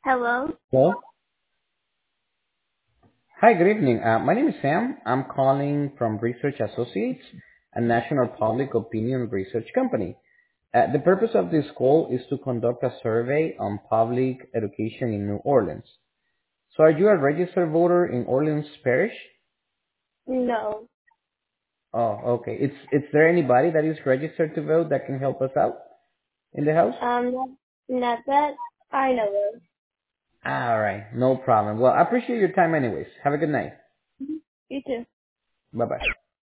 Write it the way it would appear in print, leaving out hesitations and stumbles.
Hello? Hello. Hi, good evening. My name is Sam. I'm calling from Research Associates, a national public opinion research company. The purpose of this call is to conduct a survey on public education in New Orleans. So are you a registered voter in Orleans Parish? No. Oh, okay. Is there anybody that is registered to vote that can help us out in the house? Not, not that I know of. All right, no problem. Well, I appreciate your time anyways. Have a good night. You too. Bye-bye.